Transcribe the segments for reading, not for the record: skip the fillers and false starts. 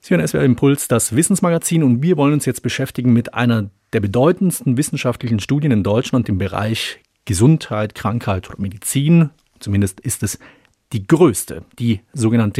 Sie hören SWR Impuls, das Wissensmagazin, und wir wollen uns jetzt beschäftigen mit einer der bedeutendsten wissenschaftlichen Studien in Deutschland im Bereich Gesundheit, Krankheit oder Medizin. Zumindest ist es die größte, die sogenannte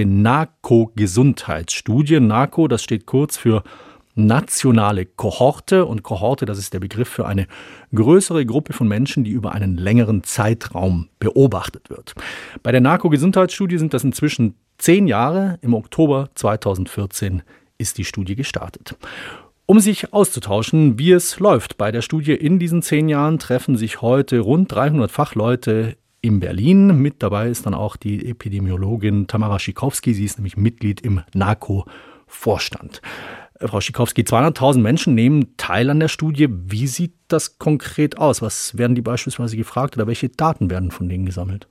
NACO-Gesundheitsstudie. NACO, das steht kurz für nationale Kohorte, und Kohorte, das ist der Begriff für eine größere Gruppe von Menschen, die über einen längeren Zeitraum beobachtet wird. Bei der NACO-Gesundheitsstudie sind das inzwischen 10 Jahre. Im Oktober 2014 ist die Studie gestartet. Um sich auszutauschen, wie es läuft bei der Studie in diesen 10 Jahren, treffen sich heute rund 300 Fachleute in Berlin. Mit dabei ist dann auch die Epidemiologin Tamara Schikowski. Sie ist nämlich Mitglied im NACO-Vorstand. Frau Schikowski, 200.000 Menschen nehmen teil an der Studie. Wie sieht das konkret aus? Was werden die beispielsweise gefragt oder welche Daten werden von denen gesammelt?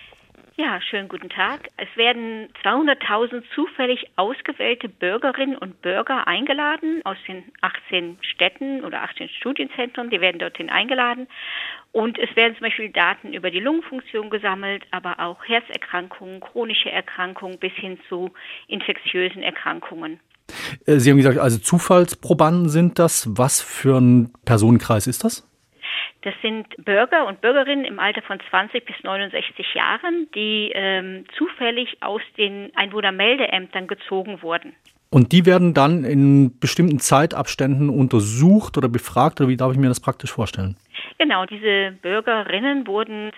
Ja, schönen guten Tag. Es werden 200.000 zufällig ausgewählte Bürgerinnen und Bürger eingeladen aus den 18 Städten oder 18 Studienzentren. Die werden dorthin eingeladen. Und es werden zum Beispiel Daten über die Lungenfunktion gesammelt, aber auch Herzerkrankungen, chronische Erkrankungen bis hin zu infektiösen Erkrankungen. Sie haben gesagt, also Zufallsprobanden sind das. Was für ein Personenkreis ist das? Das sind Bürger und Bürgerinnen im Alter von 20 bis 69 Jahren, die zufällig aus den Einwohnermeldeämtern gezogen wurden. Und die werden dann in bestimmten Zeitabständen untersucht oder befragt, oder wie darf ich mir das praktisch vorstellen? Genau, diese Bürgerinnen wurden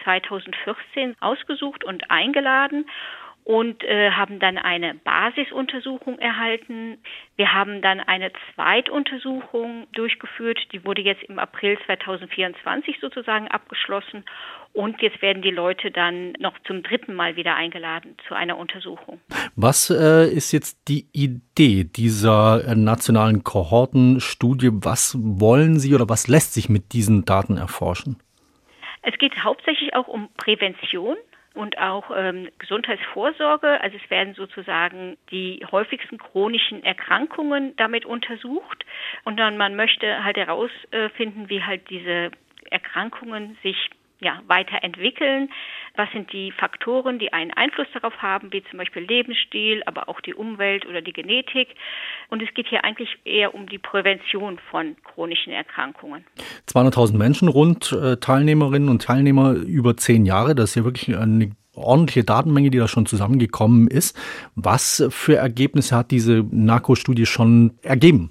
2014 ausgesucht und eingeladen und haben dann eine Basisuntersuchung erhalten. Wir haben dann eine Zweituntersuchung durchgeführt, die wurde jetzt im April 2024 sozusagen abgeschlossen, und jetzt werden die Leute dann noch zum 3. Mal wieder eingeladen zu einer Untersuchung. Was ist jetzt die Idee dieser nationalen Kohortenstudie? Was wollen Sie oder was lässt sich mit diesen Daten erforschen? Es geht hauptsächlich auch um Prävention und auch Gesundheitsvorsorge. Also es werden sozusagen die häufigsten chronischen Erkrankungen damit untersucht. Und dann man möchte halt herausfinden, wie halt diese Erkrankungen sich weiterentwickeln. Was sind die Faktoren, die einen Einfluss darauf haben, wie zum Beispiel Lebensstil, aber auch die Umwelt oder die Genetik. Und es geht hier eigentlich eher um die Prävention von chronischen Erkrankungen. 200.000 Menschen rund, Teilnehmerinnen und Teilnehmer über 10 Jahre. Das ist ja wirklich eine ordentliche Datenmenge, die da schon zusammengekommen ist. Was für Ergebnisse hat diese NACO-Studie schon ergeben?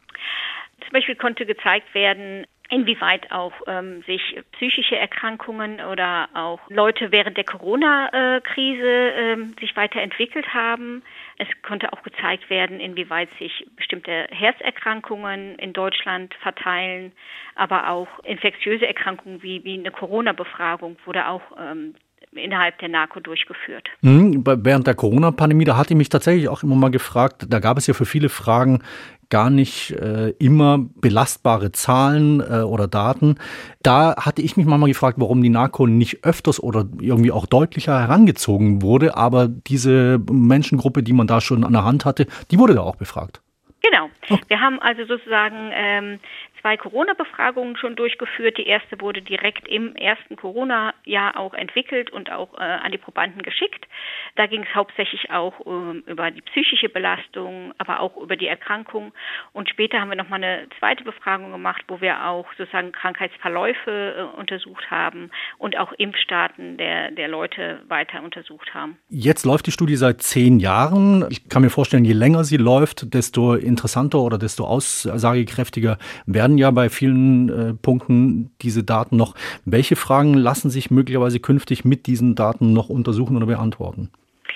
Zum Beispiel konnte gezeigt werden, inwieweit auch sich psychische Erkrankungen oder auch Leute während der Corona-Krise sich weiterentwickelt haben. Es konnte auch gezeigt werden, inwieweit sich bestimmte Herzerkrankungen in Deutschland verteilen, aber auch infektiöse Erkrankungen wie eine Corona-Befragung wurde auch innerhalb der NACO durchgeführt. Während der Corona-Pandemie, da hatte ich mich tatsächlich auch immer mal gefragt, da gab es ja für viele Fragen gar nicht immer belastbare Zahlen oder Daten. Da hatte ich mich manchmal gefragt, warum die NACO nicht öfters oder irgendwie auch deutlicher herangezogen wurde, aber diese Menschengruppe, die man da schon an der Hand hatte, die wurde da auch befragt. Genau. Wir haben also sozusagen 2 Corona-Befragungen schon durchgeführt. Die erste wurde direkt im ersten Corona-Jahr auch entwickelt und auch an die Probanden geschickt. Da ging es hauptsächlich auch über die psychische Belastung, aber auch über die Erkrankung. Und später haben wir nochmal eine zweite Befragung gemacht, wo wir auch sozusagen Krankheitsverläufe untersucht haben und auch Impfstaaten der Leute weiter untersucht haben. Jetzt läuft die Studie seit 10 Jahren. Ich kann mir vorstellen, je länger sie läuft, desto interessanter oder desto aussagekräftiger werden ja bei vielen Punkten diese Daten noch. Welche Fragen lassen sich möglicherweise künftig mit diesen Daten noch untersuchen oder beantworten?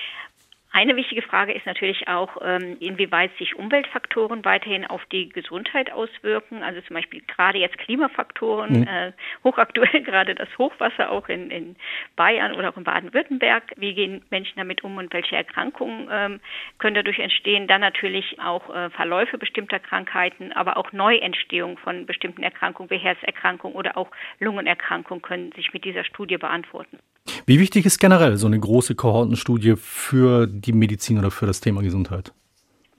Eine wichtige Frage ist natürlich auch, inwieweit sich Umweltfaktoren weiterhin auf die Gesundheit auswirken. Also zum Beispiel gerade jetzt Klimafaktoren, hochaktuell gerade das Hochwasser auch in Bayern oder auch in Baden-Württemberg. Wie gehen Menschen damit um und welche Erkrankungen können dadurch entstehen? Dann natürlich auch Verläufe bestimmter Krankheiten, aber auch Neuentstehung von bestimmten Erkrankungen wie Herzerkrankungen oder auch Lungenerkrankungen können sich mit dieser Studie beantworten. Wie wichtig ist generell so eine große Kohortenstudie für die Medizin oder für das Thema Gesundheit?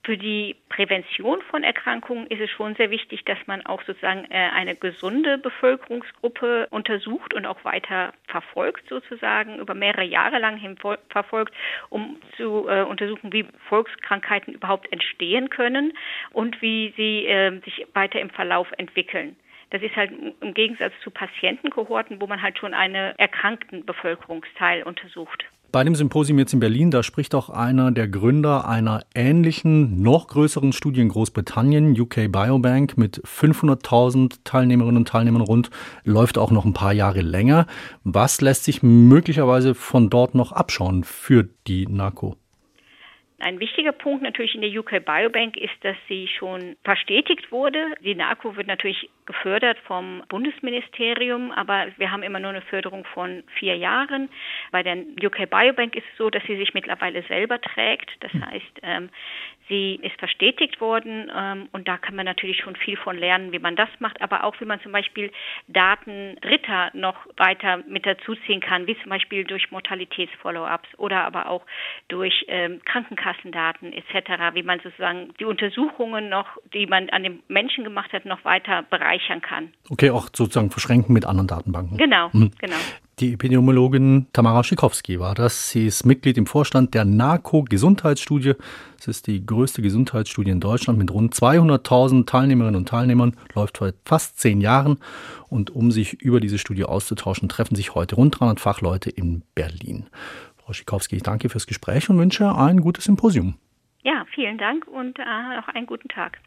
Für die Prävention von Erkrankungen ist es schon sehr wichtig, dass man auch sozusagen eine gesunde Bevölkerungsgruppe untersucht und auch weiter verfolgt, sozusagen über mehrere Jahre lang verfolgt, um zu untersuchen, wie Volkskrankheiten überhaupt entstehen können und wie sie sich weiter im Verlauf entwickeln. Das ist halt im Gegensatz zu Patientenkohorten, wo man halt schon einen erkrankten Bevölkerungsteil untersucht. Bei dem Symposium jetzt in Berlin, da spricht auch einer der Gründer einer ähnlichen, noch größeren Studie in Großbritannien, UK Biobank, mit 500.000 Teilnehmerinnen und Teilnehmern rund, läuft auch noch ein paar Jahre länger. Was lässt sich möglicherweise von dort noch abschauen für die NARCO? Ein wichtiger Punkt natürlich in der UK Biobank ist, dass sie schon verstetigt wurde. Die NARCO wird natürlich gefördert vom Bundesministerium, aber wir haben immer nur eine Förderung von 4 Jahren. Bei der UK Biobank ist es so, dass sie sich mittlerweile selber trägt. Das heißt, sie ist verstetigt worden und da kann man natürlich schon viel von lernen, wie man das macht, aber auch wie man zum Beispiel Daten Dritter noch weiter mit dazuziehen kann, wie zum Beispiel durch Mortalitätsfollow-ups oder aber auch durch Krankenkassendaten etc., wie man sozusagen die Untersuchungen noch, die man an den Menschen gemacht hat, noch weiter bereichern kann. Okay, auch sozusagen verschränken mit anderen Datenbanken. Genau, genau. Die Epidemiologin Tamara Schikowski war das. Sie ist Mitglied im Vorstand der NARCO-Gesundheitsstudie. Es ist die größte Gesundheitsstudie in Deutschland mit rund 200.000 Teilnehmerinnen und Teilnehmern, läuft seit fast 10 Jahren. Und um sich über diese Studie auszutauschen, treffen sich heute rund 300 Fachleute in Berlin. Frau Schikowski, ich danke fürs Gespräch und wünsche ein gutes Symposium. Ja, vielen Dank und noch einen guten Tag.